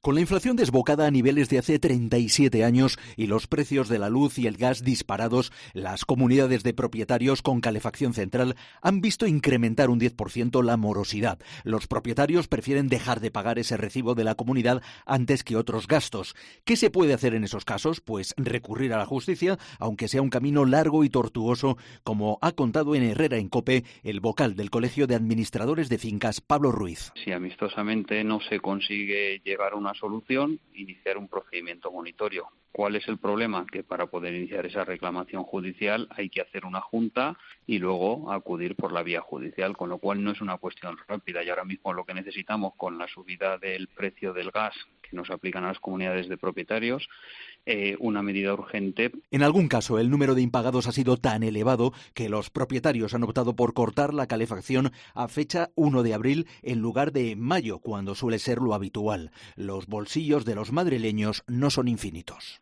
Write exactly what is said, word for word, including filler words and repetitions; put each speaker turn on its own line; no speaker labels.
Con la inflación desbocada a niveles de hace treinta y siete años y los precios de la luz y el gas disparados, las comunidades de propietarios con calefacción central han visto incrementar un diez por ciento la morosidad. Los propietarios prefieren dejar de pagar ese recibo de la comunidad antes que otros gastos. ¿Qué se puede hacer en esos casos? Pues recurrir a la justicia, aunque sea un camino largo y tortuoso, como ha contado en Herrera en COPE el vocal del Colegio de Administradores de Fincas, Pablo Ruiz.
Si amistosamente no se consigue llegar a una solución, iniciar un procedimiento monitorio. ¿Cuál es el problema? Que para poder iniciar esa reclamación judicial hay que hacer una junta y luego acudir por la vía judicial, con lo cual no es una cuestión rápida. Y ahora mismo lo que necesitamos con la subida del precio del gas que nos aplican a las comunidades de propietarios, eh, una medida urgente.
En algún caso, el número de impagados ha sido tan elevado que los propietarios han optado por cortar la calefacción a fecha uno de abril en lugar de mayo, cuando suele ser lo habitual. Los bolsillos de los madrileños no son infinitos.